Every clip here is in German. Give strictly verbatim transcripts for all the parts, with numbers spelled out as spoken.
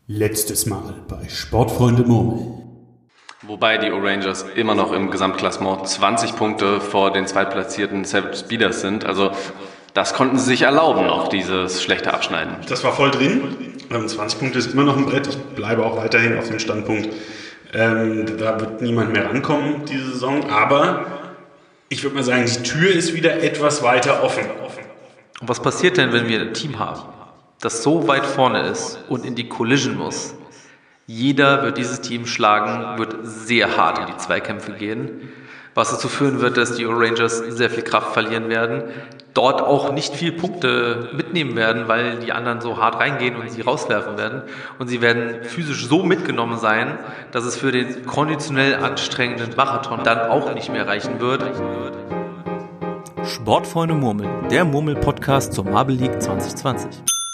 Letztes Mal bei Sportfreunde Murmel. Wobei die O'Rangers immer noch im Gesamtklassement zwanzig Punkte vor den zweitplatzierten Savage Speeders sind. Also das konnten sie sich erlauben, noch dieses schlechte Abschneiden. Das war voll drin. zwanzig Punkte ist immer noch ein Brett. Ich bleibe auch weiterhin auf dem Standpunkt. Ähm, da wird niemand mehr rankommen diese Saison. Aber ich würde mal sagen, die Tür ist wieder etwas weiter offen. Und was passiert denn, wenn wir ein Team haben, das so weit vorne ist und in die Collision muss? Jeder wird dieses Team schlagen, wird sehr hart in die Zweikämpfe gehen, was dazu führen wird, dass die O'Rangers sehr viel Kraft verlieren werden, dort auch nicht viel Punkte mitnehmen werden, weil die anderen so hart reingehen und sie rauswerfen werden. Und sie werden physisch so mitgenommen sein, dass es für den konditionell anstrengenden Marathon dann auch nicht mehr reichen wird. Sportfreunde Murmel, der Murmel-Podcast zur Marble League zwanzig zwanzig.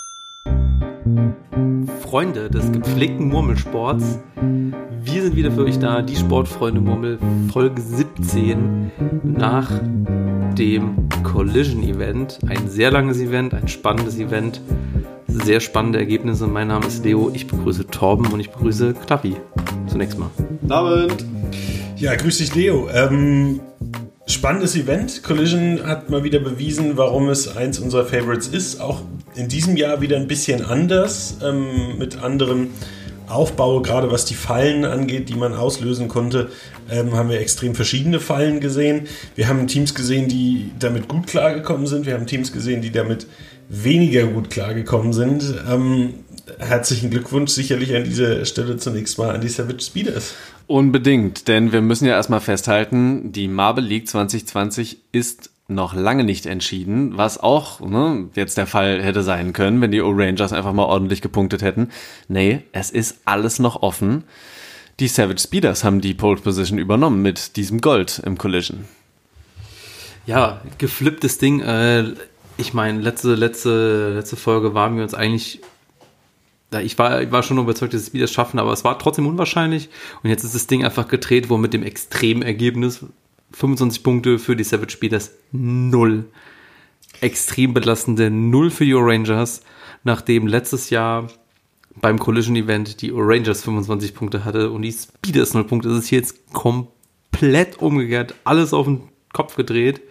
Freunde des gepflegten Murmelsports, wir sind wieder für euch da, die Sportfreunde Murmel, Folge siebzehn nach dem Collision-Event. Ein sehr langes Event, ein spannendes Event, sehr spannende Ergebnisse. Mein Name ist Leo, ich begrüße Torben und ich begrüße Klappi. Zunächst mal. Guten Abend. Ja, grüß dich Leo. Ähm, spannendes Event. Collision hat mal wieder bewiesen, warum es eins unserer Favorites ist. Auch in diesem Jahr wieder ein bisschen anders, ähm, mit anderem Aufbau, gerade was die Fallen angeht, die man auslösen konnte, ähm, haben wir extrem verschiedene Fallen gesehen. Wir haben Teams gesehen, die damit gut klargekommen sind. Wir haben Teams gesehen, die damit weniger gut klargekommen sind. Ähm, herzlichen Glückwunsch sicherlich an dieser Stelle zunächst mal an die Savage Speeders. Unbedingt, denn wir müssen ja erstmal festhalten, die Marble League zwanzig zwanzig ist noch lange nicht entschieden, was auch ne, jetzt der Fall hätte sein können, wenn die O'Rangers einfach mal ordentlich gepunktet hätten. Nee, es ist alles noch offen. Die Savage Speeders haben die Pole Position übernommen mit diesem Gold im Collision. Ja, geflipptes Ding. Äh, ich meine, letzte, letzte, letzte Folge waren wir uns eigentlich... Ich war, ich war schon überzeugt, dass die Speeders schaffen, aber es war trotzdem unwahrscheinlich. Und jetzt ist das Ding einfach gedreht, wo mit dem Extremergebnis fünfundzwanzig Punkte für die Savage Speeders, null. Extrem belastende null für die O'Rangers, nachdem letztes Jahr beim Collision-Event die O'Rangers fünfundzwanzig Punkte hatte und die Speeders null Punkte. Das ist hier jetzt komplett umgekehrt, alles auf den Kopf gedreht.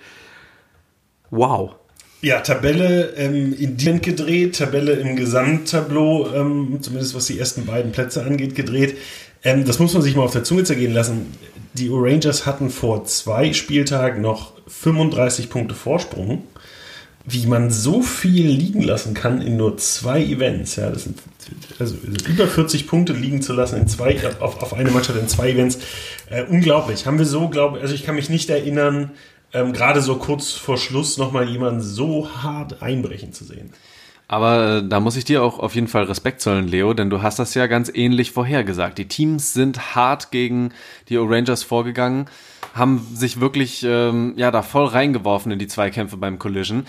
Wow. Ja, Tabelle ähm, in Dient gedreht, Tabelle im Gesamttableau, ähm, zumindest was die ersten beiden Plätze angeht, gedreht. Ähm, das muss man sich mal auf der Zunge zergehen lassen. Die O'Rangers hatten vor zwei Spieltagen noch fünfunddreißig Punkte Vorsprung. Wie man so viel liegen lassen kann in nur zwei Events. Ja, das sind also über vierzig Punkte liegen zu lassen in zwei, auf, auf eine Mannschaft in zwei Events. Äh, unglaublich. Haben wir so, glaube also ich kann mich nicht erinnern, ähm, gerade so kurz vor Schluss nochmal jemanden so hart einbrechen zu sehen. Aber äh, da muss ich dir auch auf jeden Fall Respekt zollen, Leo, denn du hast das ja ganz ähnlich vorhergesagt. Die Teams sind hart gegen die O'Rangers vorgegangen, haben sich wirklich ähm, ja da voll reingeworfen in die Zweikämpfe beim Collision.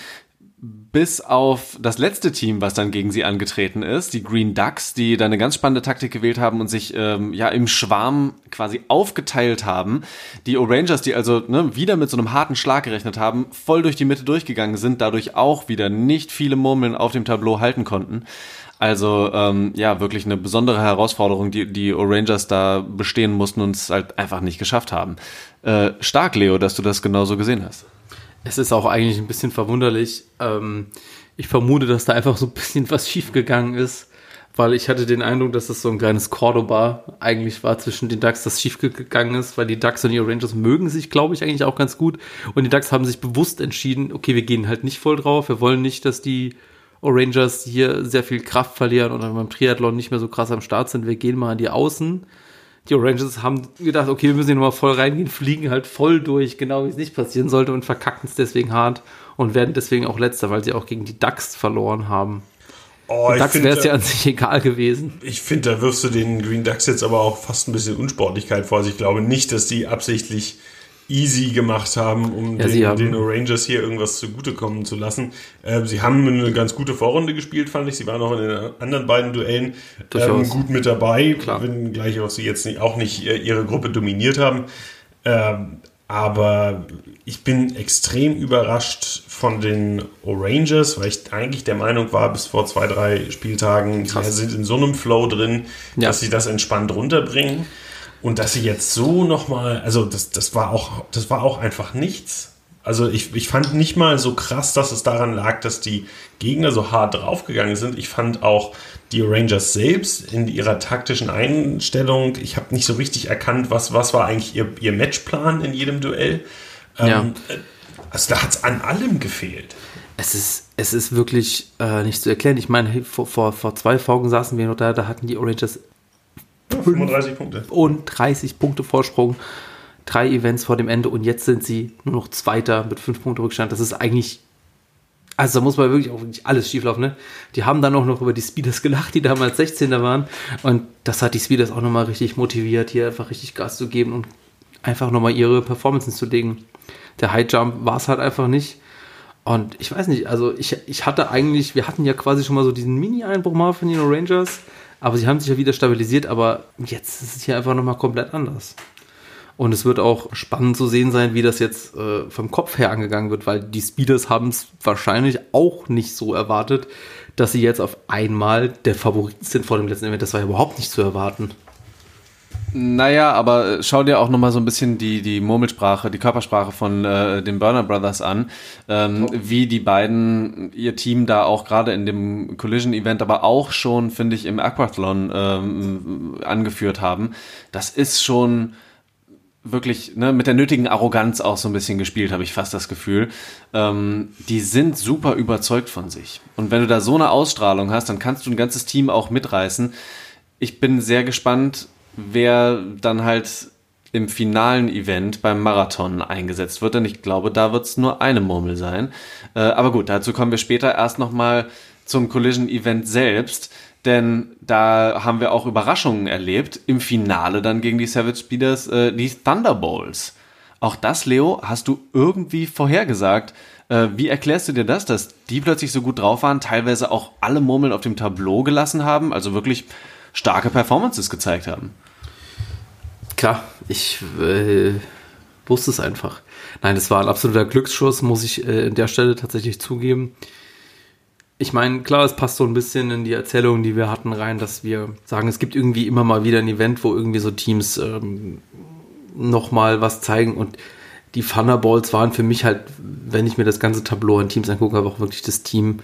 Bis auf das letzte Team, was dann gegen sie angetreten ist, die Green Ducks, die da eine ganz spannende Taktik gewählt haben und sich ähm, ja im Schwarm quasi aufgeteilt haben. Die O'Rangers, die also ne, wieder mit so einem harten Schlag gerechnet haben, voll durch die Mitte durchgegangen sind, dadurch auch wieder nicht viele Murmeln auf dem Tableau halten konnten. Also ähm, ja, wirklich eine besondere Herausforderung, die die O'Rangers da bestehen mussten und es halt einfach nicht geschafft haben. Äh, stark, Leo, dass du das genauso gesehen hast. Es ist auch eigentlich ein bisschen verwunderlich. Ähm, ich vermute, dass da einfach so ein bisschen was schiefgegangen ist, weil ich hatte den Eindruck, dass es so ein kleines Cordoba eigentlich war zwischen den Ducks, das schiefgegangen ist, weil die Ducks und die O'Rangers mögen sich, glaube ich, eigentlich auch ganz gut. Und die Ducks haben sich bewusst entschieden, okay, wir gehen halt nicht voll drauf, wir wollen nicht, dass die O'Rangers hier sehr viel Kraft verlieren oder beim Triathlon nicht mehr so krass am Start sind, wir gehen mal an die Außen. Die O'Rangers haben gedacht, okay, wir müssen hier nochmal voll reingehen, fliegen halt voll durch, genau wie es nicht passieren sollte und verkacken es deswegen hart und werden deswegen auch Letzter, weil sie auch gegen die Ducks verloren haben. Oh, Ducks wäre es ja an sich egal gewesen. Ich finde, da wirfst du den Green Ducks jetzt aber auch fast ein bisschen Unsportlichkeit vor. Also ich glaube nicht, dass die absichtlich easy gemacht haben, um ja, den, haben, den O'Rangers hier irgendwas zugutekommen zu lassen. Äh, sie haben eine ganz gute Vorrunde gespielt, fand ich. Sie waren auch in den anderen beiden Duellen ähm, gut mit dabei, Klar. Wenn gleich auch sie jetzt nicht, auch nicht ihre Gruppe dominiert haben. Ähm, Aber ich bin extrem überrascht von den O'Rangers, weil ich eigentlich der Meinung war, bis vor zwei, drei Spieltagen, die sind in so einem Flow drin, ja. dass sie das entspannt runterbringen. Und dass sie jetzt so nochmal, also das, das war auch, das war auch einfach nichts. Also ich, ich fand nicht mal so krass, dass es daran lag, dass die Gegner so hart draufgegangen sind. Ich fand auch die Rangers selbst in ihrer taktischen Einstellung, ich habe nicht so richtig erkannt, was, was war eigentlich ihr, ihr Matchplan in jedem Duell. Ja. Ähm, also da hat es an allem gefehlt. Es ist, es ist wirklich äh, nicht zu erklären. Ich meine, vor, vor, vor zwei Folgen saßen wir noch da, da hatten die Rangers fünfunddreißig Punkte. Und dreißig Punkte Vorsprung. Drei Events vor dem Ende und jetzt sind sie nur noch Zweiter mit fünf Punkte Rückstand. Das ist eigentlich, also da muss man wirklich auch wirklich alles schieflaufen, ne? Die haben dann auch noch über die Speeders gelacht, die damals sechzehnter waren und das hat die Speeders auch nochmal richtig motiviert, hier einfach richtig Gas zu geben und einfach nochmal ihre Performances zu legen. Der High Jump war es halt einfach nicht und ich weiß nicht, also ich, ich hatte eigentlich, wir hatten ja quasi schon mal so diesen Mini-Einbruch mal von den Rangers, aber sie haben sich ja wieder stabilisiert, aber jetzt ist es hier einfach nochmal komplett anders. Und es wird auch spannend zu sehen sein, wie das jetzt äh, vom Kopf her angegangen wird, weil die Speeders haben es wahrscheinlich auch nicht so erwartet, dass sie jetzt auf einmal der Favorit sind vor dem letzten Event. Das war ja überhaupt nicht zu erwarten. Naja, aber schau dir auch nochmal so ein bisschen die, die Murmelsprache, die Körpersprache von äh, den Burner Brothers an, ähm, oh. wie die beiden ihr Team da auch gerade in dem Collision-Event, aber auch schon, finde ich, im Aquathlon ähm, angeführt haben. Das ist schon wirklich, ne, mit der nötigen Arroganz auch so ein bisschen gespielt, habe ich fast das Gefühl. Ähm, die sind super überzeugt von sich. Und wenn du da so eine Ausstrahlung hast, dann kannst du ein ganzes Team auch mitreißen. Ich bin sehr gespannt, wer dann halt im finalen Event beim Marathon eingesetzt wird, denn ich glaube, da wird es nur eine Murmel sein. Äh, aber gut, dazu kommen wir später erst nochmal zum Collision-Event selbst. Denn da haben wir auch Überraschungen erlebt. Im Finale dann gegen die Savage Speeders, äh, die Thunderbolts. Auch das, Leo, hast du irgendwie vorhergesagt. Äh, wie erklärst du dir das, dass die plötzlich so gut drauf waren, teilweise auch alle Murmeln auf dem Tableau gelassen haben, also wirklich starke Performances gezeigt haben? Klar, ich äh, wusste es einfach. Nein, das war ein absoluter Glücksschuss, muss ich äh, an der Stelle tatsächlich zugeben. Ich meine, klar, es passt so ein bisschen in die Erzählung, die wir hatten, rein, dass wir sagen, es gibt irgendwie immer mal wieder ein Event, wo irgendwie so Teams ähm, nochmal was zeigen und die Thunderbolts waren für mich halt, wenn ich mir das ganze Tableau an Teams angucke, aber auch wirklich das Team.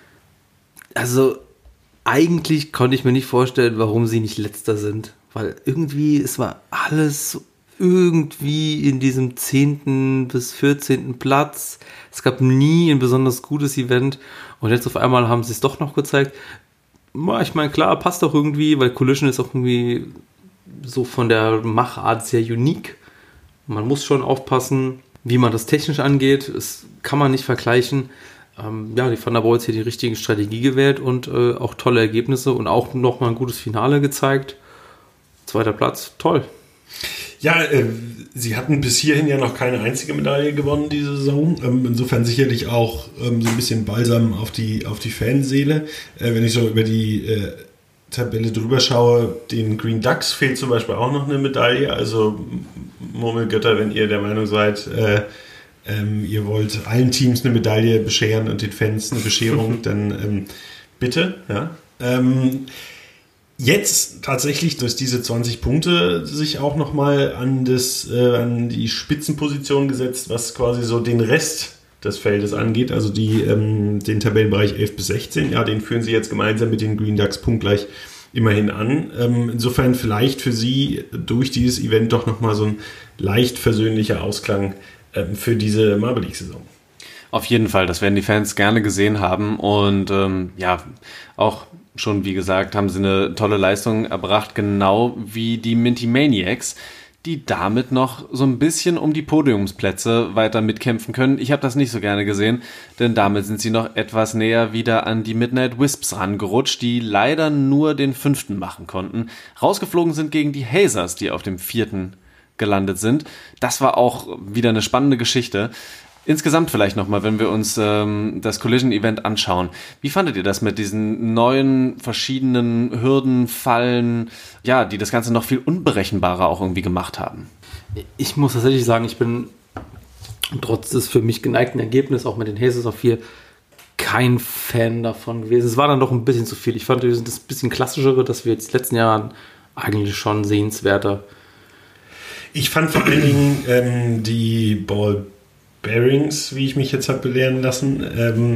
Also eigentlich konnte ich mir nicht vorstellen, warum sie nicht Letzter sind, weil irgendwie, es war alles irgendwie in diesem zehnten bis vierzehnten Platz. Es gab nie ein besonders gutes Event. Und jetzt auf einmal haben sie es doch noch gezeigt. Ich meine, klar, passt doch irgendwie, weil Collision ist auch irgendwie so von der Machart sehr unique. Man muss schon aufpassen, wie man das technisch angeht. Das kann man nicht vergleichen. Ähm, ja, die Thunderbolts hier die richtige Strategie gewählt und äh, auch tolle Ergebnisse und auch nochmal ein gutes Finale gezeigt. Zweiter Platz, toll. Ja, äh, sie hatten bis hierhin ja noch keine einzige Medaille gewonnen diese Saison. Ähm, insofern sicherlich auch ähm, so ein bisschen Balsam auf die, auf die Fanseele. Äh, wenn ich so über die äh, Tabelle drüber schaue, den Green Ducks fehlt zum Beispiel auch noch eine Medaille. Also Murmelgötter, wenn ihr der Meinung seid, äh, ähm, ihr wollt allen Teams eine Medaille bescheren und den Fans eine Bescherung, dann ähm, bitte. Ja. Ähm, Jetzt tatsächlich durch diese zwanzig Punkte sich auch nochmal an, das, äh, an die Spitzenposition gesetzt, was quasi so den Rest des Feldes angeht, also die, ähm, den Tabellenbereich elf bis sechzehn. Ja, den führen sie jetzt gemeinsam mit den Green Ducks punktgleich immerhin an. Ähm, insofern vielleicht für sie durch dieses Event doch nochmal so ein leicht versöhnlicher Ausklang ähm, für diese Marble League-Saison. Auf jeden Fall, das werden die Fans gerne gesehen haben und ähm, ja, auch schon, wie gesagt, haben sie eine tolle Leistung erbracht, genau wie die Minty Maniacs, die damit noch so ein bisschen um die Podiumsplätze weiter mitkämpfen können. Ich habe das nicht so gerne gesehen, denn damit sind sie noch etwas näher wieder an die Midnight Wisps rangerutscht, die leider nur den fünften machen konnten. Rausgeflogen sind gegen die Hazers, die auf dem vierten gelandet sind. Das war auch wieder eine spannende Geschichte. Insgesamt vielleicht nochmal, wenn wir uns ähm, das Collision-Event anschauen. Wie fandet ihr das mit diesen neuen verschiedenen Hürden, Fallen, ja, die das Ganze noch viel unberechenbarer auch irgendwie gemacht haben? Ich muss tatsächlich sagen, ich bin trotz des für mich geneigten Ergebnisses, auch mit den Haces auf vier, kein Fan davon gewesen. Es war dann doch ein bisschen zu viel. Ich fand das ein bisschen klassischere, dass wir jetzt in den letzten Jahren eigentlich schon sehenswerter. Ich fand vor allen Dingen ähm, die Ball Bearings, wie ich mich jetzt habe belehren lassen, ähm,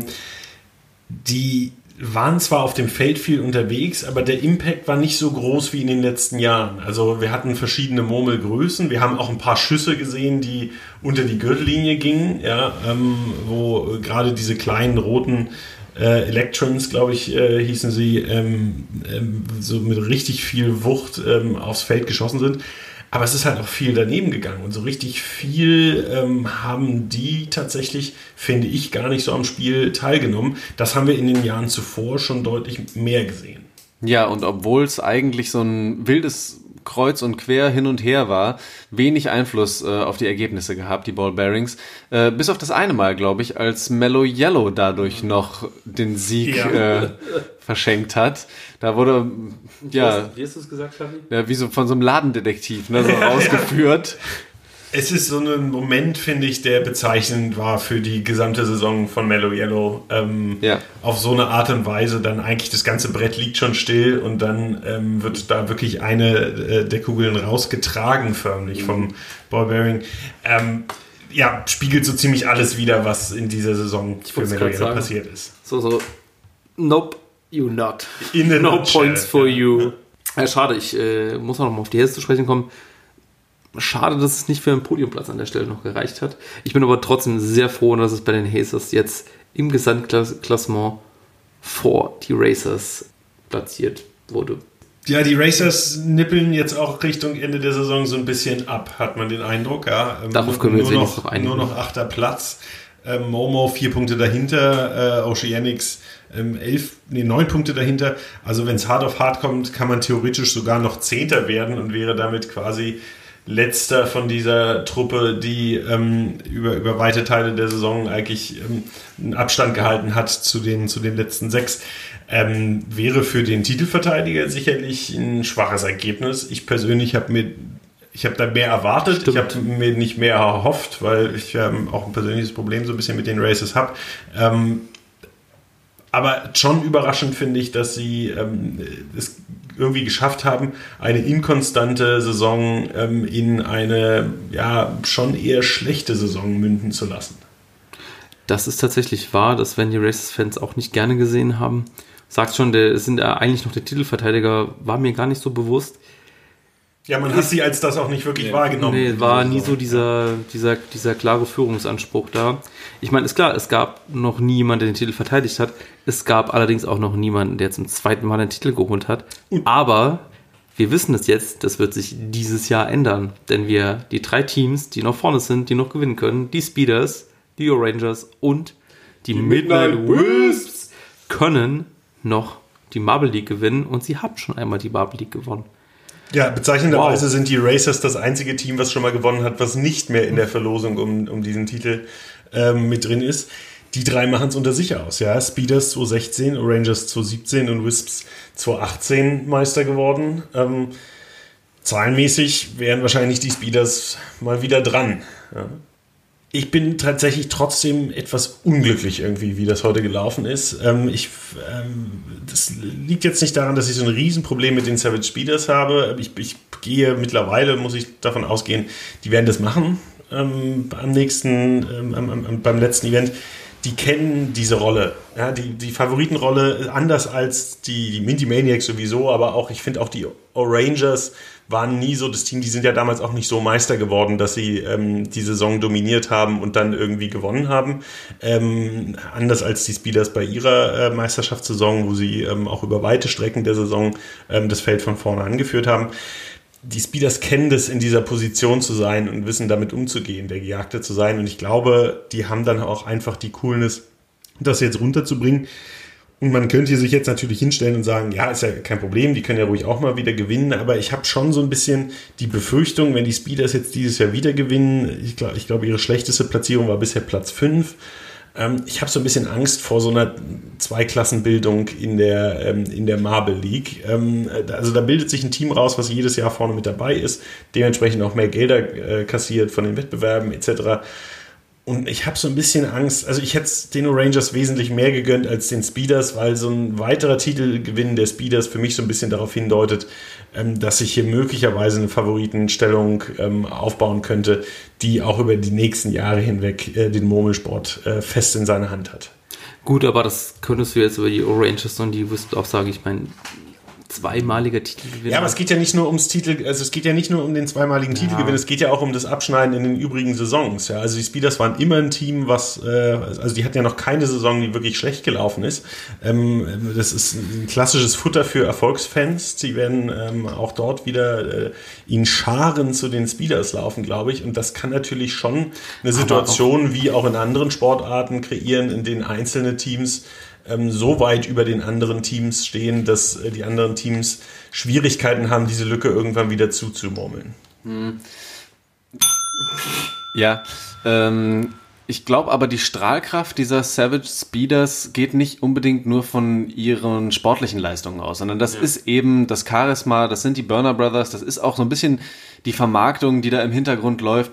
die waren zwar auf dem Feld viel unterwegs, aber der Impact war nicht so groß wie in den letzten Jahren. Also wir hatten verschiedene Murmelgrößen, wir haben auch ein paar Schüsse gesehen, die unter die Gürtellinie gingen, ja, ähm, wo gerade diese kleinen roten äh, Electrons, glaube ich, äh, hießen sie, ähm, ähm, so mit richtig viel Wucht ähm, aufs Feld geschossen sind. Aber es ist halt auch viel daneben gegangen und so richtig viel ähm, haben die tatsächlich, finde ich, gar nicht so am Spiel teilgenommen. Das haben wir in den Jahren zuvor schon deutlich mehr gesehen. Ja, und obwohl es eigentlich so ein wildes Kreuz und Quer hin und her war, wenig Einfluss äh, auf die Ergebnisse gehabt, die Ball Bearings. Äh, bis auf das eine Mal, glaube ich, als Mellow Yellow dadurch noch den Sieg ja. äh, verschenkt hat. Da wurde, ja, wie hast du es gesagt, Xavi? Ja, wie so von so einem Ladendetektiv, ne, so rausgeführt. Es ist so ein Moment, finde ich, der bezeichnend war für die gesamte Saison von Mellow Yellow. Ähm, ja. Auf so eine Art und Weise dann eigentlich das ganze Brett liegt schon still und dann ähm, wird da wirklich eine äh, der Kugeln rausgetragen förmlich vom Ballbearing. Ähm, ja, spiegelt so ziemlich alles wider, was in dieser Saison ich für Mellow Yellow sagen. passiert ist. So, so, nope, you not. In the no nutshell. Points for you. Ja, schade, ich äh, muss auch noch mal auf die Hälfte zu sprechen kommen. Schade, dass es nicht für einen Podiumplatz an der Stelle noch gereicht hat. Ich bin aber trotzdem sehr froh, dass es bei den Hazers jetzt im Gesamtklassement vor die Racers platziert wurde. Ja, die Racers nippeln jetzt auch Richtung Ende der Saison so ein bisschen ab, hat man den Eindruck. Ja. Darauf können wir nur, uns noch, noch einigen. nur noch achter Platz. Ähm, Momo vier Punkte dahinter, äh, Oceanics ähm, elf, nee, neun Punkte dahinter. Also wenn es hart auf hart kommt, kann man theoretisch sogar noch Zehnter werden und wäre damit quasi letzter von dieser Truppe, die ähm, über, über weite Teile der Saison eigentlich ähm, einen Abstand gehalten hat zu den, zu den letzten sechs. Ähm, wäre für den Titelverteidiger sicherlich ein schwaches Ergebnis. Ich persönlich habe mir Ich habe da mehr erwartet, Stimmt. ich habe mir nicht mehr erhofft, weil ich ähm, auch ein persönliches Problem so ein bisschen mit den Races habe. Ähm, aber schon überraschend finde ich, dass sie ähm, es irgendwie geschafft haben, eine inkonstante Saison ähm, in eine ja schon eher schlechte Saison münden zu lassen. Das ist tatsächlich wahr, dass wenn die Races-Fans auch nicht gerne gesehen haben, sagt schon, der sind ja eigentlich noch der Titelverteidiger, war mir gar nicht so bewusst. Ja, man hat sie als das auch nicht wirklich nee. wahrgenommen. Nee, war nie so dieser, dieser, dieser klare Führungsanspruch da. Ich meine, ist klar, es gab noch nie jemanden, der den Titel verteidigt hat. Es gab allerdings auch noch niemanden, der zum zweiten Mal den Titel geholt hat. Und aber wir wissen es jetzt, das wird sich dieses Jahr ändern. Denn wir, die drei Teams, die noch vorne sind, die noch gewinnen können, die Speeders, die Orangers und die, die Midnight Wisps, können noch die Marble League gewinnen. Und sie haben schon einmal die Marble League gewonnen. Ja, bezeichnenderweise wow. sind die Racers das einzige Team, was schon mal gewonnen hat, was nicht mehr in der Verlosung um, um diesen Titel ähm, mit drin ist. Die drei machen es unter sich aus. Ja, Speeders zwanzig sechzehn, Orangers zwanzig siebzehn und Wisps zwanzig achtzehn Meister geworden. Ähm, zahlenmäßig wären wahrscheinlich die Speeders mal wieder dran. Ja. Ich bin tatsächlich trotzdem etwas unglücklich irgendwie, wie das heute gelaufen ist. Ähm, ich, ähm, das liegt jetzt nicht daran, dass ich so ein Riesenproblem mit den Savage Speeders habe. Ich, ich gehe mittlerweile, muss ich davon ausgehen, die werden das machen ähm, am nächsten, ähm, am, am, beim letzten Event. Die kennen diese Rolle, ja, die, die Favoritenrolle, anders als die, die Minty Maniacs sowieso, aber auch, ich finde auch die Orangers waren nie so das Team, die sind ja damals auch nicht so Meister geworden, dass sie ähm, die Saison dominiert haben und dann irgendwie gewonnen haben. Ähm, anders als die Speeders bei ihrer äh, Meisterschaftssaison, wo sie ähm, auch über weite Strecken der Saison ähm, das Feld von vorne angeführt haben. Die Speeders kennen das, in dieser Position zu sein und wissen, damit umzugehen, der Gejagte zu sein. Und ich glaube, die haben dann auch einfach die Coolness, das jetzt runterzubringen. Und man könnte sich jetzt natürlich hinstellen und sagen, ja, ist ja kein Problem, die können ja ruhig auch mal wieder gewinnen, aber ich habe schon so ein bisschen die Befürchtung, wenn die Speeders jetzt dieses Jahr wieder gewinnen, ich glaube, ich glaube ihre schlechteste Platzierung war bisher Platz fünf. Ähm, ich habe so ein bisschen Angst vor so einer Zweiklassenbildung in der, ähm, in der Marble League. Ähm, also da bildet sich ein Team raus, was jedes Jahr vorne mit dabei ist, dementsprechend auch mehr Gelder äh, kassiert von den Wettbewerben et cetera. Und ich habe so ein bisschen Angst, also ich hätte es den Rangers wesentlich mehr gegönnt als den Speeders, weil so ein weiterer Titelgewinn der Speeders für mich so ein bisschen darauf hindeutet, ähm, dass sich hier möglicherweise eine Favoritenstellung ähm, aufbauen könnte, die auch über die nächsten Jahre hinweg äh, den Murmelsport äh, fest in seiner Hand hat. Gut, aber das könntest du jetzt über die Rangers und die wirst du auch sagen, ich meine, zweimaliger Titelgewinn. Ja, aber es geht ja nicht nur ums Titel, also es geht ja nicht nur um den zweimaligen ja. Titelgewinn, es geht ja auch um das Abschneiden in den übrigen Saisons. Ja, also die Speeders waren immer ein Team, was, äh, also die hatten ja noch keine Saison, die wirklich schlecht gelaufen ist. Ähm, das ist ein klassisches Futter für Erfolgsfans. Die werden ähm, auch dort wieder äh, in Scharen zu den Speeders laufen, glaube ich. Und das kann natürlich schon eine Situation auch, wie auch in anderen Sportarten kreieren, in denen einzelne Teams so weit über den anderen Teams stehen, dass die anderen Teams Schwierigkeiten haben, diese Lücke irgendwann wieder zuzumurmeln. Ja, ähm, ich glaube aber, die Strahlkraft dieser Savage Speeders geht nicht unbedingt nur von ihren sportlichen Leistungen aus, sondern das ja. ist eben das Charisma, das sind die Burner Brothers, das ist auch so ein bisschen die Vermarktung, die da im Hintergrund läuft.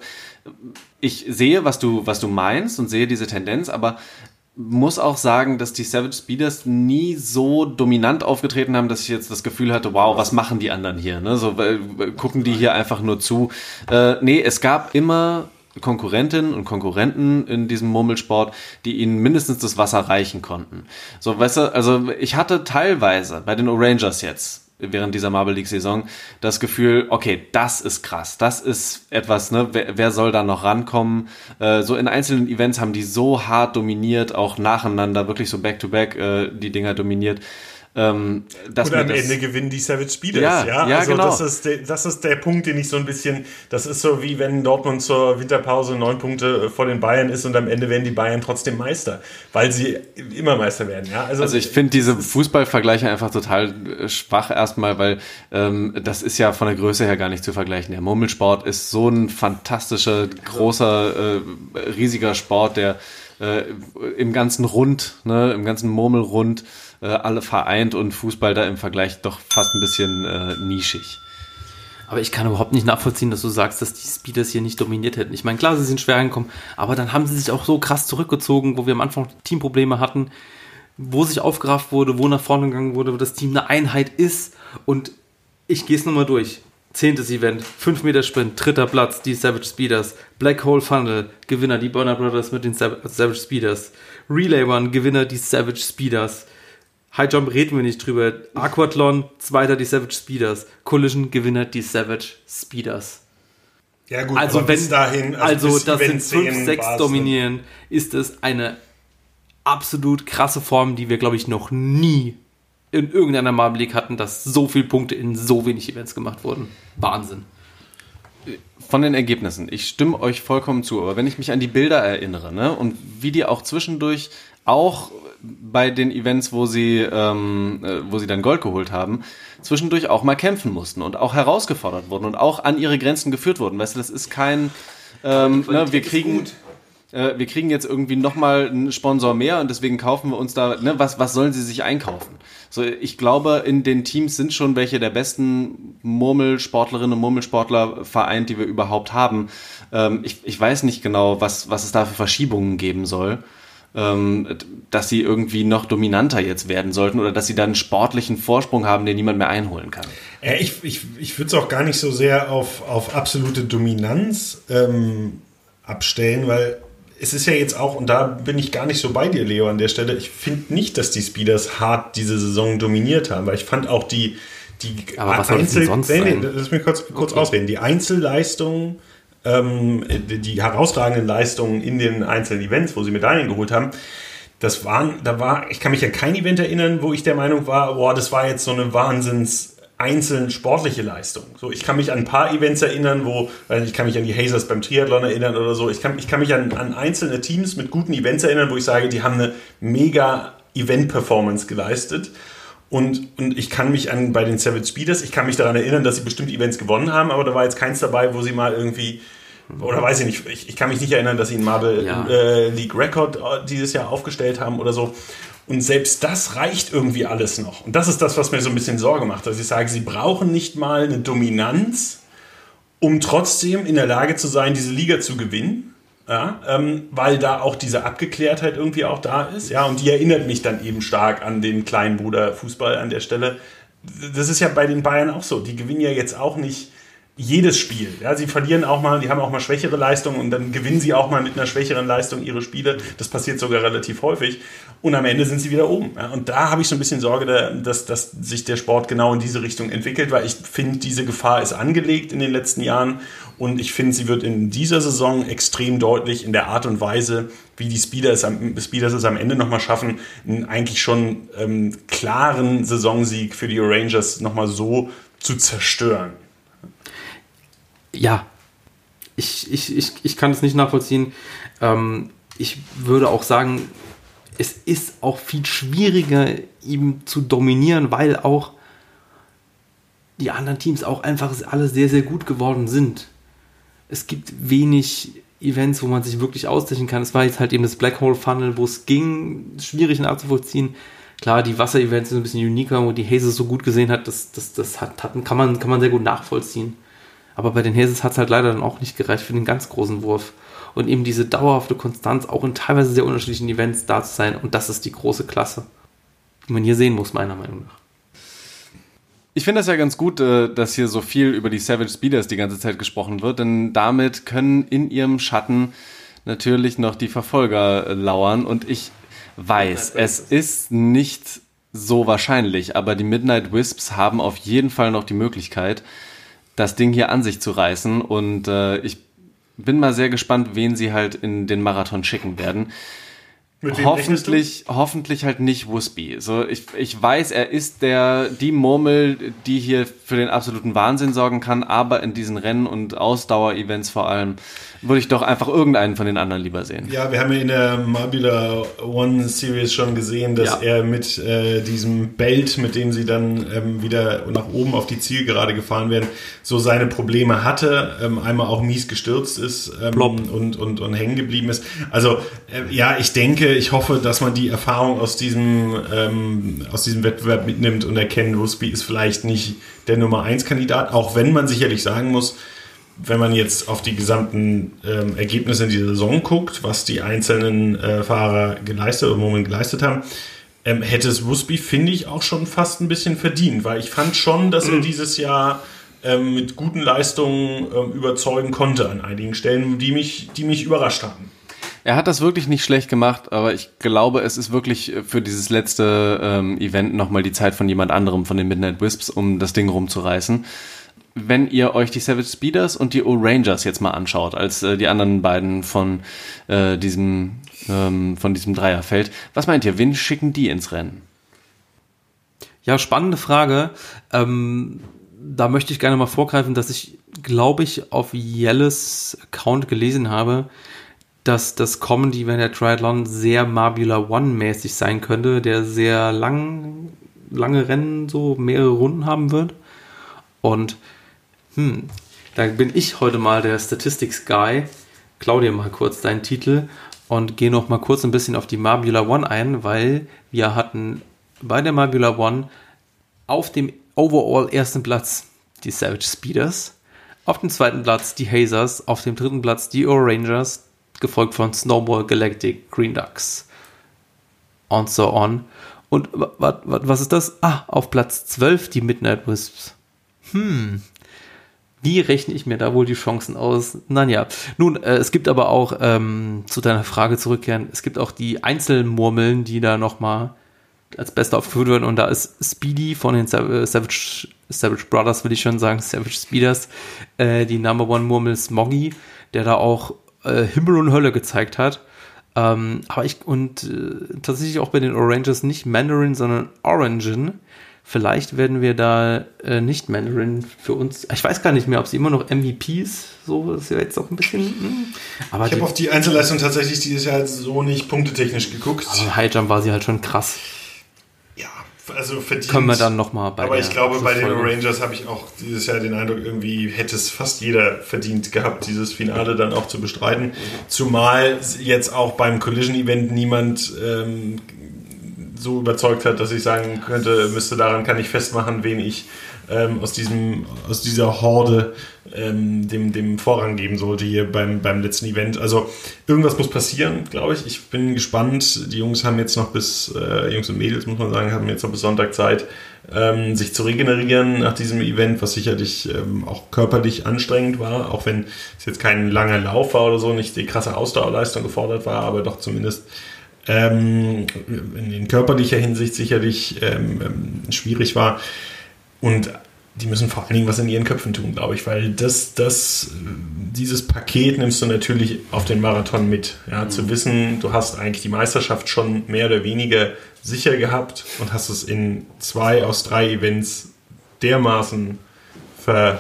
Ich sehe, was du, was du meinst und sehe diese Tendenz, aber muss auch sagen, dass die Savage Speeders nie so dominant aufgetreten haben, dass ich jetzt das Gefühl hatte, wow, was machen die anderen hier? Ne? So, äh, gucken die hier einfach nur zu? Äh, nee, es gab immer Konkurrentinnen und Konkurrenten in diesem Murmelsport, die ihnen mindestens das Wasser reichen konnten. So, weißt du, also ich hatte teilweise bei den Orangers jetzt während dieser Marble League Saison das Gefühl, okay, das ist krass, das ist etwas, ne, wer, wer soll da noch rankommen? Äh, so in einzelnen Events haben die so hart dominiert, auch nacheinander, wirklich so back-to-back äh, die Dinger dominiert. Ähm, dass und am das, Ende gewinnen die Savage Speeders, ja, ja, ja also genau. das ist, der, das ist der Punkt, den ich so ein bisschen, das ist so wie wenn Dortmund zur Winterpause neun Punkte vor den Bayern ist und am Ende werden die Bayern trotzdem Meister, weil sie immer Meister werden, ja. Also, also ich finde diese Fußballvergleiche einfach total schwach erstmal, weil ähm, das ist ja von der Größe her gar nicht zu vergleichen. Der Murmelsport ist so ein fantastischer, großer, äh, riesiger Sport, der äh, im ganzen Rund, ne, im ganzen Murmelrund äh, alle vereint und Fußball da im Vergleich doch fast ein bisschen äh, nischig. Aber ich kann überhaupt nicht nachvollziehen, dass du sagst, dass die Speeders hier nicht dominiert hätten. Ich meine, klar, sie sind schwer angekommen, aber dann haben sie sich auch so krass zurückgezogen, wo wir am Anfang Teamprobleme hatten, wo sich aufgerafft wurde, wo nach vorne gegangen wurde, wo das Team eine Einheit ist. Und ich gehe es nochmal durch. Zehntes Event, fünf Meter Sprint, dritter Platz, die Savage Speeders. Black Hole Funnel, Gewinner, die Burner Brothers mit den Savage Speeders. Relay Run, Gewinner, die Savage Speeders. High Jump reden wir nicht drüber. Aquathlon, Zweiter, die Savage Speeders. Collision, Gewinner, die Savage Speeders. Ja gut, also aber wenn, bis dahin, also, also bis das Event sind fünf, sechs Basis dominieren, ist es eine absolut krasse Form, die wir, glaube ich, noch nie in irgendeiner Marble League hatten, dass so viele Punkte in so wenig Events gemacht wurden. Wahnsinn. Von den Ergebnissen, ich stimme euch vollkommen zu, aber wenn ich mich an die Bilder erinnere, ne, und wie die auch zwischendurch, auch bei den Events, wo sie, ähm, wo sie dann Gold geholt haben, zwischendurch auch mal kämpfen mussten und auch herausgefordert wurden und auch an ihre Grenzen geführt wurden. Weißt du, das ist kein, ähm, ne, wir kriegen... wir kriegen jetzt irgendwie nochmal einen Sponsor mehr und deswegen kaufen wir uns da, ne, was, was sollen sie sich einkaufen? So, ich glaube, in den Teams sind schon welche der besten Murmelsportlerinnen und Murmelsportler vereint, die wir überhaupt haben. Ähm, ich, ich weiß nicht genau, was, was es da für Verschiebungen geben soll, ähm, dass sie irgendwie noch dominanter jetzt werden sollten oder dass sie dann einen sportlichen Vorsprung haben, den niemand mehr einholen kann. Ja, ich ich, ich würde es auch gar nicht so sehr auf, auf absolute Dominanz ähm, abstellen, weil es ist ja jetzt auch, und da bin ich gar nicht so bei dir, Leo, an der Stelle, ich finde nicht, dass die Speeders hart diese Saison dominiert haben, weil ich fand auch die, die Aber was soll Einzel- sonst nee, nee, sein? lass mich kurz, kurz Okay. ausreden. Die Einzelleistungen, ähm, die, die herausragenden Leistungen in den einzelnen Events, wo sie Medaillen geholt haben, das waren, da war, ich kann mich an kein Event erinnern, wo ich der Meinung war, boah, das war jetzt so eine Wahnsinns einzeln sportliche Leistung. So, ich kann mich an ein paar Events erinnern, wo, also ich kann mich an die Hazers beim Triathlon erinnern oder so. Ich kann, ich kann mich an, an einzelne Teams mit guten Events erinnern, wo ich sage, die haben eine mega Event-Performance geleistet. Und, und ich kann mich an, bei den Savage Speeders, ich kann mich daran erinnern, dass sie bestimmte Events gewonnen haben, aber da war jetzt keins dabei, wo sie mal irgendwie, oder weiß ich nicht, ich, ich kann mich nicht erinnern, dass sie einen Marble Ja. äh, League Record dieses Jahr aufgestellt haben oder so. Und selbst das reicht irgendwie alles noch. Und das ist das, was mir so ein bisschen Sorge macht, dass ich sage, sie brauchen nicht mal eine Dominanz, um trotzdem in der Lage zu sein, diese Liga zu gewinnen. Ja, ähm, weil da auch diese Abgeklärtheit irgendwie auch da ist. Ja, und die erinnert mich dann eben stark an den kleinen Bruder Fußball an der Stelle. Das ist ja bei den Bayern auch so. Die gewinnen ja jetzt auch nicht jedes Spiel. Ja, sie verlieren auch mal, die haben auch mal schwächere Leistungen und dann gewinnen sie auch mal mit einer schwächeren Leistung ihre Spiele. Das passiert sogar relativ häufig. Und am Ende sind sie wieder oben. Ja, und da habe ich so ein bisschen Sorge, dass, dass sich der Sport genau in diese Richtung entwickelt, weil ich finde, diese Gefahr ist angelegt in den letzten Jahren. Und ich finde, sie wird in dieser Saison extrem deutlich in der Art und Weise, wie die Speeders, Speeders es am Ende nochmal schaffen, einen eigentlich schon ähm, klaren Saisonsieg für die Rangers nochmal so zu zerstören. Ja, ich, ich, ich, ich kann es nicht nachvollziehen. Ähm, ich würde auch sagen, es ist auch viel schwieriger, ihm zu dominieren, weil auch die anderen Teams auch einfach alle sehr, sehr gut geworden sind. Es gibt wenig Events, wo man sich wirklich austesten kann. Es war jetzt halt eben das Black Hole Funnel, wo es ging, schwierig nachzuvollziehen. Klar, die Wasser-Events sind ein bisschen uniker, wo die Hazes so gut gesehen hat, das, das, das hat, hat, kann, man, kann man sehr gut nachvollziehen. Aber bei den Hazes hat es halt leider dann auch nicht gereicht für den ganz großen Wurf. Und eben diese dauerhafte Konstanz, auch in teilweise sehr unterschiedlichen Events da zu sein. Und das ist die große Klasse, die man hier sehen muss, meiner Meinung nach. Ich finde das ja ganz gut, dass hier so viel über die Savage Speeders die ganze Zeit gesprochen wird, denn damit können in ihrem Schatten natürlich noch die Verfolger lauern. Und ich weiß, es ist nicht so wahrscheinlich, aber die Midnight Wisps haben auf jeden Fall noch die Möglichkeit, das Ding hier an sich zu reißen. Und äh, ich bin mal sehr gespannt, wen sie halt in den Marathon schicken werden. Mit wem Hoffentlich, hoffentlich halt nicht Wuspy. So, ich, ich weiß, er ist der, die Murmel, die hier für den absoluten Wahnsinn sorgen kann, aber in diesen Rennen- und Ausdauer-Events vor allem würde ich doch einfach irgendeinen von den anderen lieber sehen. Ja, wir haben ja in der Marbula One Series schon gesehen, dass Ja. er mit äh, diesem Belt, mit dem sie dann ähm, wieder nach oben auf die Zielgerade gefahren werden, so seine Probleme hatte, ähm, einmal auch mies gestürzt ist ähm, und, und, und hängen geblieben ist. Also äh, ja, ich denke, ich hoffe, dass man die Erfahrung aus diesem, ähm, aus diesem Wettbewerb mitnimmt und erkennt, Wuspy ist vielleicht nicht der Nummer eins Kandidat, auch wenn man sicherlich sagen muss, wenn man jetzt auf die gesamten ähm, Ergebnisse in dieser Saison guckt, was die einzelnen äh, Fahrer geleistet oder im Moment geleistet haben, ähm, hätte es Wuspy, finde ich, auch schon fast ein bisschen verdient, weil ich fand schon, dass er dieses Jahr ähm, mit guten Leistungen ähm, überzeugen konnte an einigen Stellen, die mich, die mich überrascht haben. Er hat das wirklich nicht schlecht gemacht, aber ich glaube, es ist wirklich für dieses letzte ähm, Event nochmal die Zeit von jemand anderem, von den Midnight Wisps, um das Ding rumzureißen. Wenn ihr euch die Savage Speeders und die O-Rangers jetzt mal anschaut, als äh, die anderen beiden von äh, diesem ähm, von diesem Dreierfeld, was meint ihr, wen schicken die ins Rennen? Ja, spannende Frage. Ähm, da möchte ich gerne mal vorgreifen, dass ich, glaube ich, auf Yelles Account gelesen habe, dass das Comedy, wenn der Triathlon sehr Marbula One-mäßig sein könnte, der sehr lang, lange Rennen, so mehrere Runden haben wird. Und hm, da bin ich heute mal der Statistics-Guy. Klau dir mal kurz deinen Titel und gehe noch mal kurz ein bisschen auf die Marbula One ein, weil wir hatten bei der Marbula One auf dem overall ersten Platz die Savage Speeders, auf dem zweiten Platz die Hazers, auf dem dritten Platz die O-Rangers, gefolgt von Snowball Galactic, Green Ducks und so on. Und was ist das? Ah, auf Platz zwölf die Midnight Wisps. Hm, wie rechne ich mir da wohl die Chancen aus? Naja, nun, äh, es gibt aber auch, ähm, zu deiner Frage zurückkehren, es gibt auch die Einzelmurmeln, die da nochmal als Beste aufgeführt werden, und da ist Speedy von den Savage, Savage Brothers, will ich schon sagen, Savage Speeders, äh, die Number One Murmel Smoggy, der da auch äh, Himmel und Hölle gezeigt hat. Ähm, aber ich, und äh, tatsächlich auch bei den Orangers nicht Mandarin, sondern Orangen. Vielleicht werden wir da äh, nicht Mandarin für uns. Ich weiß gar nicht mehr, ob sie immer noch M V Ps, so ist ja jetzt auch ein bisschen. Mh. Aber ich habe auf die Einzelleistung tatsächlich dieses Jahr so nicht punktetechnisch geguckt. Aber High Jump war sie halt schon krass. Ja, also verdient. Können wir dann nochmal bei Aber der ich glaube, bei den Folge. Rangers habe ich auch dieses Jahr den Eindruck, irgendwie hätte es fast jeder verdient gehabt, dieses Finale dann auch zu bestreiten. Zumal jetzt auch beim Collision-Event niemand ähm, so überzeugt hat, dass ich sagen könnte, müsste daran kann ich festmachen, wen ich ähm, aus diesem aus dieser Horde ähm, dem, dem Vorrang geben sollte hier beim, beim letzten Event. Also irgendwas muss passieren, glaube ich. Ich bin gespannt. Die Jungs haben jetzt noch bis, äh, Jungs und Mädels muss man sagen, haben jetzt noch bis Sonntag Zeit, ähm, sich zu regenerieren nach diesem Event, was sicherlich ähm, auch körperlich anstrengend war, auch wenn es jetzt kein langer Lauf war oder so, nicht die krasse Ausdauerleistung gefordert war, aber doch zumindest ähm, in, in körperlicher Hinsicht sicherlich ähm, ähm, schwierig war. Und die müssen vor allen Dingen was in ihren Köpfen tun, glaube ich, weil das, das, dieses Paket nimmst du natürlich auf den Marathon mit. Ja, mhm. Zu wissen, du hast eigentlich die Meisterschaft schon mehr oder weniger sicher gehabt und hast es in zwei aus drei Events dermaßen ver...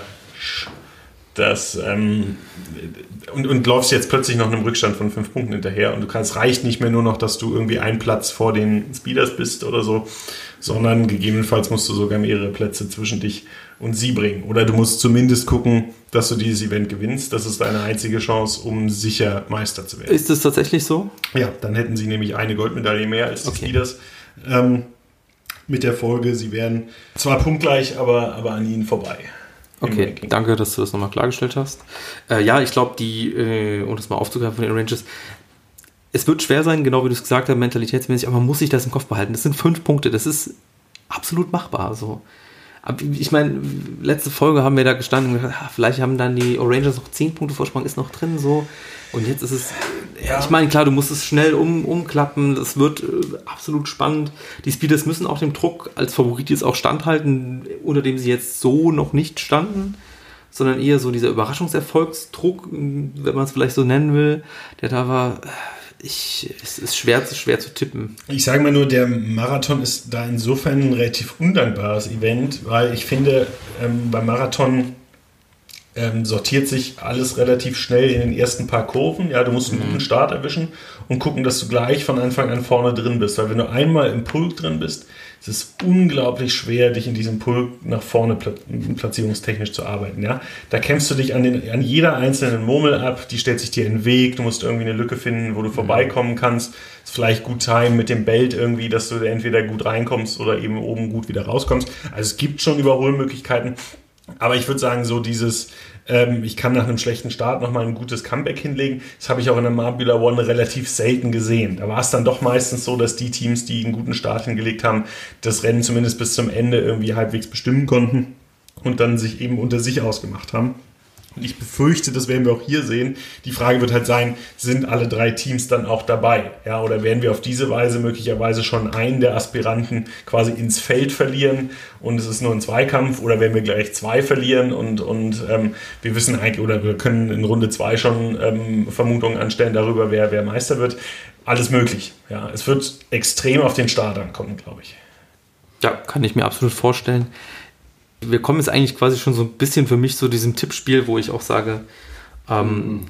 Das, ähm, und, und läufst jetzt plötzlich noch einem Rückstand von fünf Punkten hinterher und du kannst, reicht nicht mehr nur noch, dass du irgendwie einen Platz vor den Speeders bist oder so, sondern gegebenenfalls musst du sogar mehrere Plätze zwischen dich und sie bringen. Oder du musst zumindest gucken, dass du dieses Event gewinnst. Das ist deine einzige Chance, um sicher Meister zu werden. Ist das tatsächlich so? Ja, dann hätten sie nämlich eine Goldmedaille mehr als die Okay. Speeders. Ähm, mit der Folge, sie wären zwar punktgleich, aber, aber an ihnen vorbei. Okay, danke, dass du das nochmal klargestellt hast. Äh, ja, ich glaube, die, äh, um das mal aufzugreifen von den Rangers, es wird schwer sein, genau wie du es gesagt hast, mentalitätsmäßig, aber man muss sich das im Kopf behalten. Das sind fünf Punkte, das ist absolut machbar. So. Aber ich meine, letzte Folge haben wir da gestanden und gesagt, ah, vielleicht haben dann die Rangers noch zehn Punkte Vorsprung, ist noch drin, so. Und jetzt ist es, ja. ich meine, klar, du musst es schnell um, umklappen, das wird äh, absolut spannend. Die Speeders müssen auch dem Druck als Favorit jetzt auch standhalten, unter dem sie jetzt so noch nicht standen, sondern eher so dieser Überraschungserfolgsdruck, wenn man es vielleicht so nennen will, der da war. Ich, es ist schwer, schwer zu tippen. Ich sage mal nur, der Marathon ist da insofern ein relativ undankbares Event, weil ich finde, ähm, beim Marathon ähm, sortiert sich alles relativ schnell in den ersten paar Kurven. Ja, du musst einen mhm. guten Start erwischen und gucken, dass du gleich von Anfang an vorne drin bist. Weil wenn du einmal im Pulk drin bist, ist es unglaublich schwer, dich in diesem Pulk nach vorne platzierungstechnisch zu arbeiten. Ja? Da kämpfst du dich an, den, an jeder einzelnen Murmel ab, die stellt sich dir in den Weg, du musst irgendwie eine Lücke finden, wo du vorbeikommen kannst. Ist vielleicht gut timen mit dem Belt irgendwie, dass du entweder gut reinkommst oder eben oben gut wieder rauskommst. Also es gibt schon Überholmöglichkeiten, aber ich würde sagen, so dieses, ähm, ich kann nach einem schlechten Start nochmal ein gutes Comeback hinlegen, das habe ich auch in der Marbula One relativ selten gesehen. Da war es dann doch meistens so, dass die Teams, die einen guten Start hingelegt haben, das Rennen zumindest bis zum Ende irgendwie halbwegs bestimmen konnten und dann sich eben unter sich ausgemacht haben. Und ich befürchte, das werden wir auch hier sehen. Die Frage wird halt sein, sind alle drei Teams dann auch dabei? Ja, oder werden wir auf diese Weise möglicherweise schon einen der Aspiranten quasi ins Feld verlieren und es ist nur ein Zweikampf, oder werden wir gleich zwei verlieren und, und ähm, wir wissen eigentlich, oder wir können in Runde zwei schon ähm, Vermutungen anstellen darüber, wer, wer Meister wird. Alles möglich. Ja, es wird extrem auf den Start ankommen, glaube ich. Ja, kann ich mir absolut vorstellen. Wir kommen jetzt eigentlich quasi schon so ein bisschen für mich zu diesem Tippspiel, wo ich auch sage, ähm,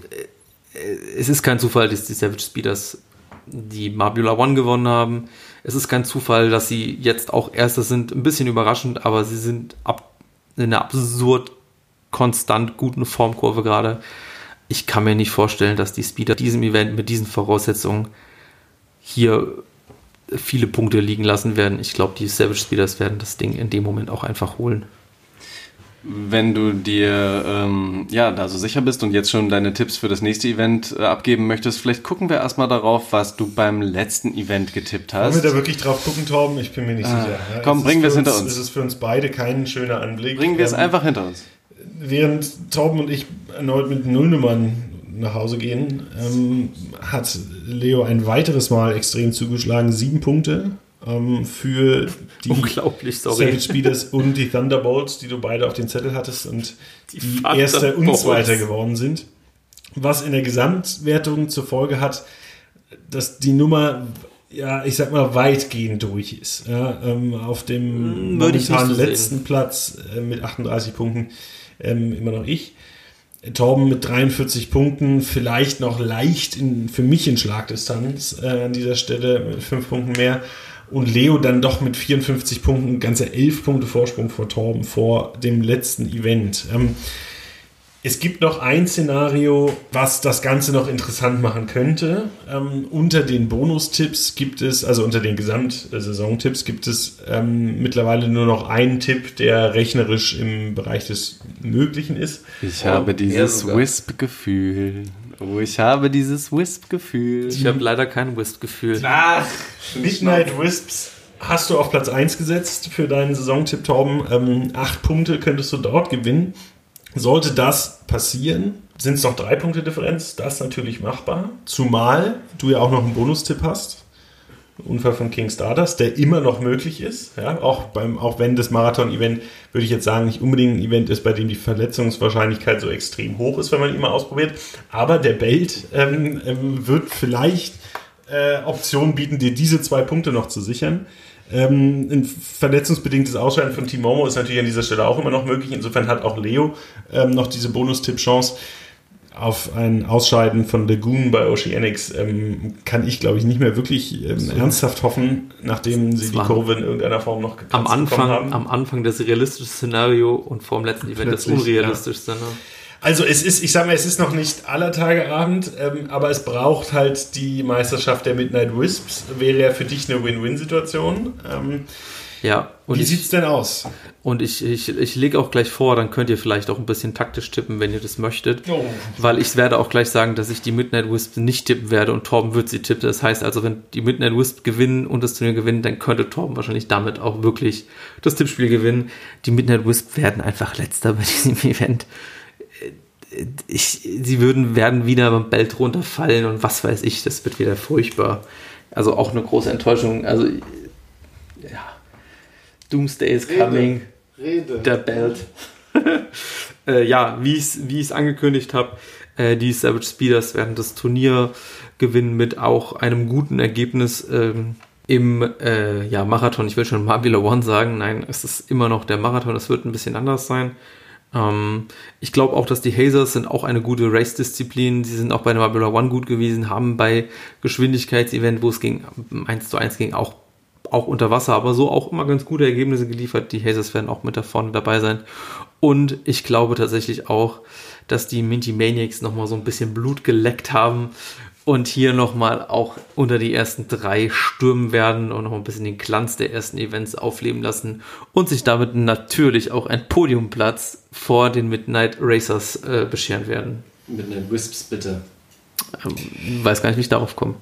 es ist kein Zufall, dass die Savage Speeders die Marbula One gewonnen haben. Es ist kein Zufall, dass sie jetzt auch Erster sind. Ein bisschen überraschend, aber sie sind ab, in einer absurd konstant guten Formkurve gerade. Ich kann mir nicht vorstellen, dass die Speeder diesem Event mit diesen Voraussetzungen hier viele Punkte liegen lassen werden. Ich glaube, die Savage Speeders werden das Ding in dem Moment auch einfach holen. Wenn du dir ähm, ja da so sicher bist und jetzt schon deine Tipps für das nächste Event äh, abgeben möchtest, vielleicht gucken wir erstmal darauf, was du beim letzten Event getippt hast. Wollen wir da wirklich drauf gucken, Torben? Ich bin mir nicht ah, sicher. Ja, komm, bringen wir es hinter uns. Es ist für uns beide kein schöner Anblick. Bringen wir es ähm, einfach hinter uns. Während Torben und ich erneut mit Nullnummern nach Hause gehen, ähm, hat Leo ein weiteres Mal extrem zugeschlagen. Sieben Punkte ähm, für die Unglaublich, sorry. Savage Speeders und die Thunderbolts, die du beide auf den Zettel hattest und die, die Thunderbolts. Erster und Zweiter geworden sind. Was in der Gesamtwertung zur Folge hat, dass die Nummer ja, ich sag mal, weitgehend durch ist. Ja, ähm, auf dem Würde ich momentan nicht so letzten sehen. Platz äh, mit achtunddreißig Punkten ähm, immer noch ich. Torben mit dreiundvierzig Punkten, vielleicht noch leicht in, für mich in Schlagdistanz äh, an dieser Stelle mit fünf Punkten mehr. Und Leo dann doch mit vierundfünfzig Punkten, ganze elf Punkte Vorsprung vor Torben, vor dem letzten Event. Ähm, Es gibt noch ein Szenario, was das Ganze noch interessant machen könnte. Ähm, unter den Bonustipps gibt es, also unter den Gesamtsaisontipps gibt es ähm, mittlerweile nur noch einen Tipp, der rechnerisch im Bereich des Möglichen ist. Ich Oh, habe eher dieses sogar. Wisp-Gefühl. Oh, ich habe dieses Wisp-Gefühl. Ich habe leider kein Wisp-Gefühl. Ach, Midnight Wisps hast du auf Platz eins gesetzt für deinen Saisontipp, Torben. Ähm, acht Punkte könntest du dort gewinnen. Sollte das passieren, sind es noch drei Punkte Differenz. Das ist natürlich machbar. Zumal du ja auch noch einen Bonustipp hast. Unfall von King Stardust, der immer noch möglich ist. Ja, auch, beim, auch wenn das Marathon-Event, würde ich jetzt sagen, nicht unbedingt ein Event ist, bei dem die Verletzungswahrscheinlichkeit so extrem hoch ist, wenn man ihn mal ausprobiert. Aber der Belt ähm, ähm, wird vielleicht äh, Optionen bieten, dir diese zwei Punkte noch zu sichern. Ähm, ein verletzungsbedingtes Ausscheiden von Team Momo ist natürlich an dieser Stelle auch immer noch möglich. Insofern hat auch Leo ähm, noch diese Bonustipp-Chance. Auf ein Ausscheiden von Lagoon bei Oceanics ähm, kann ich, glaube ich, nicht mehr wirklich ähm, so ernsthaft hoffen, nachdem sie die Kurve in irgendeiner Form noch gekratzt Am Anfang, haben. am Anfang das realistische Szenario und vor dem letzten Event das Plötzlich, unrealistischste. Ne? Also es ist, ich sag mal, es ist noch nicht aller Tage Abend, ähm, aber es braucht halt die Meisterschaft der Midnight Wisps. Wäre ja für dich eine Win-Win-Situation. Ähm, Ja, und wie ich, sieht's denn aus? Und ich, ich, ich lege auch gleich vor, dann könnt ihr vielleicht auch ein bisschen taktisch tippen, wenn ihr das möchtet. Oh. Weil ich werde auch gleich sagen, dass ich die Midnight Wisp nicht tippen werde und Torben wird sie tippen. Das heißt also, wenn die Midnight Wisp gewinnen und das Turnier gewinnen, dann könnte Torben wahrscheinlich damit auch wirklich das Tippspiel gewinnen. Die Midnight Wisp werden einfach Letzter bei diesem Event. Ich, sie würden, werden wieder beim Belt runterfallen und was weiß ich, das wird wieder furchtbar. Also auch eine große Enttäuschung. Also, ja. Doomsday is coming. Rede. Der Belt. äh, ja, wie ich es wie ich's angekündigt habe, äh, die Savage Speeders werden das Turnier gewinnen mit auch einem guten Ergebnis ähm, im äh, ja, Marathon. Ich will schon Marbula One sagen. Nein, es ist immer noch der Marathon. Es wird ein bisschen anders sein. Ähm, ich glaube auch, dass die Hazers sind auch eine gute Race-Disziplin. Sie sind auch bei der Marbula One gut gewesen, haben bei Geschwindigkeitsevent, wo es ging, eins zu eins ging, auch auch unter Wasser, aber so auch immer ganz gute Ergebnisse geliefert. Die Hazers werden auch mit da vorne dabei sein. Und ich glaube tatsächlich auch, dass die Minty Maniacs nochmal so ein bisschen Blut geleckt haben und hier nochmal auch unter die ersten drei stürmen werden und noch ein bisschen den Glanz der ersten Events aufleben lassen und sich damit natürlich auch ein Podiumplatz vor den Midnight Racers äh, bescheren werden. Midnight Wisps, bitte. Ähm, weiß gar nicht, wie ich darauf komme.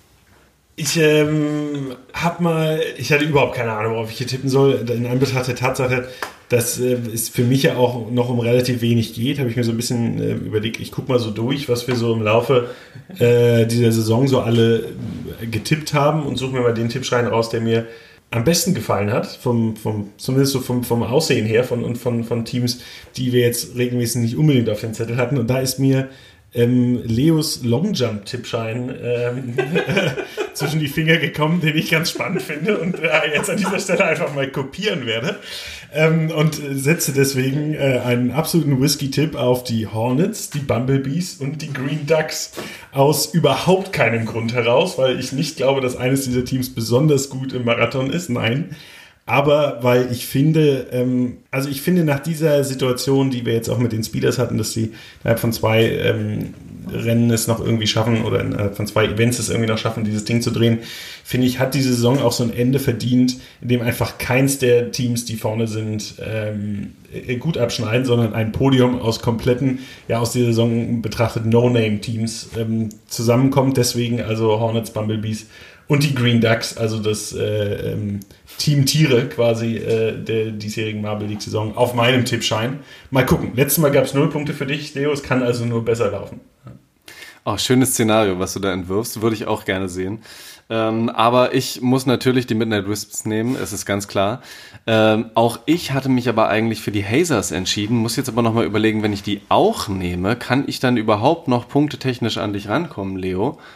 Ich ähm, hab mal, ich hatte überhaupt keine Ahnung, worauf ich hier tippen soll. In Anbetracht der Tatsache, dass äh, es für mich ja auch noch um relativ wenig geht, habe ich mir so ein bisschen äh, überlegt, ich gucke mal so durch, was wir so im Laufe äh, dieser Saison so alle äh, getippt haben und suche mir mal den Tippschein raus, der mir am besten gefallen hat, vom, vom, zumindest so vom, vom Aussehen her von, und von, von Teams, die wir jetzt regelmäßig nicht unbedingt auf den Zettel hatten. Und da ist mir Ähm, Leos Longjump-Tippschein ähm, zwischen die Finger gekommen, den ich ganz spannend finde und äh, jetzt an dieser Stelle einfach mal kopieren werde ähm, und setze deswegen äh, einen absoluten Whisky-Tipp auf die Hornets, die Bumblebees und die Green Ducks aus überhaupt keinem Grund heraus, weil ich nicht glaube, dass eines dieser Teams besonders gut im Marathon ist, nein. Aber weil ich finde, ähm, also ich finde nach dieser Situation, die wir jetzt auch mit den Speeders hatten, dass sie innerhalb von zwei ähm, Rennen es noch irgendwie schaffen oder innerhalb von zwei Events es irgendwie noch schaffen, dieses Ding zu drehen, finde ich, hat diese Saison auch so ein Ende verdient, in dem einfach keins der Teams, die vorne sind, ähm, gut abschneiden, sondern ein Podium aus kompletten, ja aus dieser Saison betrachtet No-Name-Teams ähm, zusammenkommt. Deswegen also Hornets, Bumblebees und die Green Ducks, also das äh, ähm, Team Tiere quasi äh, der diesjährigen Marble League-Saison auf meinem Tippschein. Mal gucken. Letztes Mal gab es null Punkte für dich, Leo. Es kann also nur besser laufen. Oh, schönes Szenario, was du da entwirfst. Würde ich auch gerne sehen. Ähm, aber ich muss natürlich die Midnight Wisps nehmen, es ist ganz klar. Ähm, auch ich hatte mich aber eigentlich für die Hazers entschieden, muss jetzt aber nochmal überlegen, wenn ich die auch nehme, kann ich dann überhaupt noch punktetechnisch an dich rankommen, Leo?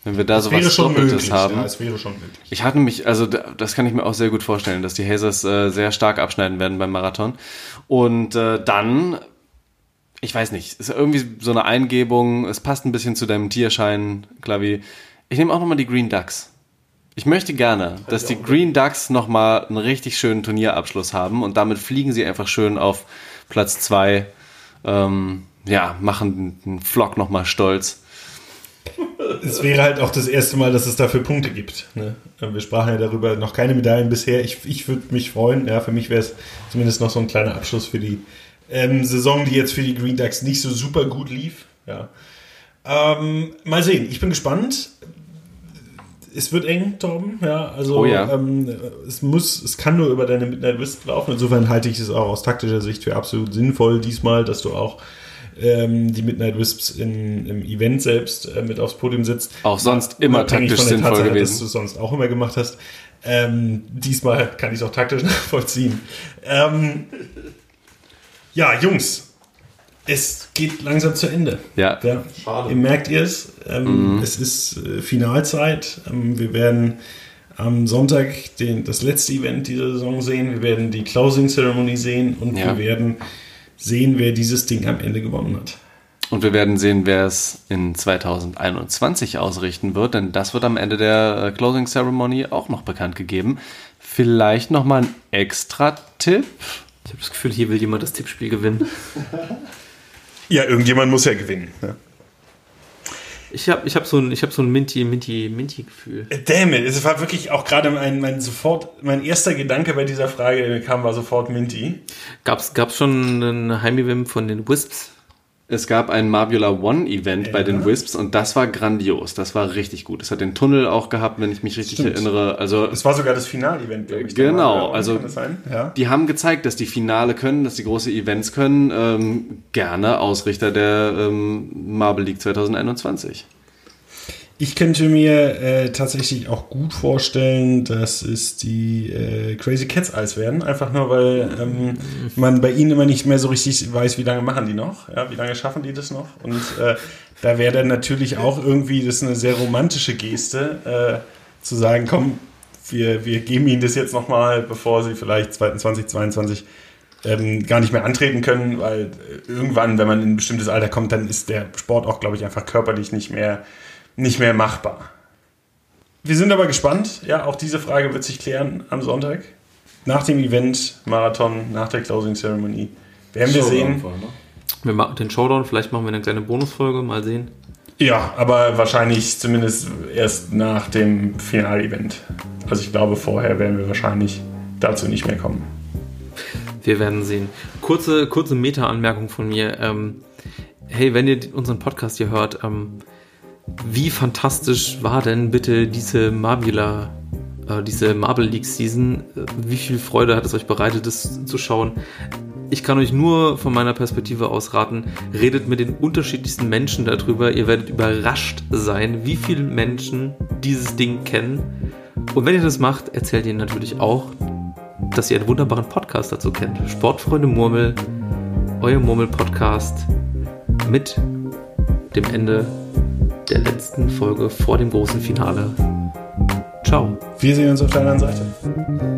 Wenn wir da Das wäre sowas schon Doppeltes möglich. haben. Ja, es wäre schon möglich. Ich hatte mich, also das kann ich mir auch sehr gut vorstellen, dass die Hazers äh, sehr stark abschneiden werden beim Marathon. Und äh, dann, ich weiß nicht, ist irgendwie so eine Eingebung, es passt ein bisschen zu deinem Tierschein, Klavi. Ich nehme auch nochmal die Green Ducks. Ich möchte gerne, dass die Green Ducks nochmal einen richtig schönen Turnierabschluss haben und damit fliegen sie einfach schön auf Platz zwei, ähm, ja, machen den Flock nochmal stolz. Es wäre halt auch das erste Mal, dass es dafür Punkte gibt. Ne? Wir sprachen ja darüber, noch keine Medaillen bisher. Ich, ich würde mich freuen. Ja, für mich wäre es zumindest noch so ein kleiner Abschluss für die ähm, Saison, die jetzt für die Green Ducks nicht so super gut lief. Ja. Ähm, mal sehen. Ich bin gespannt. Es wird eng, Torben. Ja, also oh ja. ähm, es muss, es kann nur über deine Midnight Wisp laufen. Insofern halte ich es auch aus taktischer Sicht für absolut sinnvoll diesmal, dass du auch ähm, die Midnight Wisps in, im Event selbst äh, mit aufs Podium setzt. Auch sonst immer Unabhängig taktisch von der sinnvoll Tatsache, gewesen. dass du es sonst auch immer gemacht hast. Ähm, diesmal kann ich es auch taktisch nachvollziehen. Ähm, ja, Jungs, es geht langsam zu Ende. Ja. Ja. Schade. Merkt ihr es? Ähm, mhm. Es ist äh, Finalzeit. Ähm, wir werden am Sonntag den, das letzte Event dieser Saison sehen. Wir werden die Closing Ceremony sehen und ja. wir werden sehen, wer dieses Ding am Ende gewonnen hat. Und wir werden sehen, wer es in zwanzig einundzwanzig ausrichten wird, denn das wird am Ende der Closing Ceremony auch noch bekannt gegeben. Vielleicht nochmal ein Extra-Tipp. Ich habe das Gefühl, hier will jemand das Tippspiel gewinnen. Ja, irgendjemand muss ja gewinnen. Ja. Ich habe ich hab so ein, ich hab so ein Minty, Minty, Minty-Gefühl. Damn it, es war wirklich auch gerade mein, mein sofort, mein erster Gedanke bei dieser Frage, der mir kam, war sofort Minty. Gab's, gab's schon ein Heimevent von den Wisps? Es gab ein Marbula One Event ja. bei den Wisps und das war grandios. Das war richtig gut. Es hat den Tunnel auch gehabt, wenn ich mich richtig Stimmt. erinnere. Also es war sogar das Finale-Event, glaube ich. Genau, also kann das sein? Ja. Die haben gezeigt, dass die Finale können, dass die große Events können. Ähm, gerne Ausrichter der ähm, Marble League zwanzig einundzwanzig. Ich könnte mir äh, tatsächlich auch gut vorstellen, dass es die äh, Crazy Cats Eyes werden. Einfach nur, weil ähm, man bei ihnen immer nicht mehr so richtig weiß, wie lange machen die noch. Ja, wie lange schaffen die das noch? Und äh, da wäre dann natürlich auch irgendwie, das ist eine sehr romantische Geste, äh, zu sagen, komm, wir, wir geben ihnen das jetzt nochmal, bevor sie vielleicht zwanzig zweiundzwanzig ähm, gar nicht mehr antreten können, weil irgendwann, wenn man in ein bestimmtes Alter kommt, dann ist der Sport auch, glaube ich, einfach körperlich nicht mehr nicht mehr machbar. Wir sind aber gespannt. Ja, auch diese Frage wird sich klären am Sonntag. Nach dem Event, Marathon, nach der Closing Ceremony. Werden wir sehen. Wir machen den Showdown, vielleicht machen wir eine kleine Bonusfolge, mal sehen. Ja, aber wahrscheinlich zumindest erst nach dem Final-Event. Also ich glaube, vorher werden wir wahrscheinlich dazu nicht mehr kommen. Wir werden sehen. Kurze, kurze Meta-Anmerkung von mir. Ähm, hey, wenn ihr unseren Podcast hier hört, ähm, wie fantastisch war denn bitte diese Marbula, äh, diese Marble League Season? Wie viel Freude hat es euch bereitet, das zu schauen? Ich kann euch nur von meiner Perspektive aus raten, redet mit den unterschiedlichsten Menschen darüber. Ihr werdet überrascht sein, wie viele Menschen dieses Ding kennen. Und wenn ihr das macht, erzählt ihr natürlich auch, dass ihr einen wunderbaren Podcast dazu kennt. Sportfreunde Murmel, euer Murmel-Podcast mit dem Ende der letzten Folge vor dem großen Finale. Ciao. Wir sehen uns auf der anderen Seite.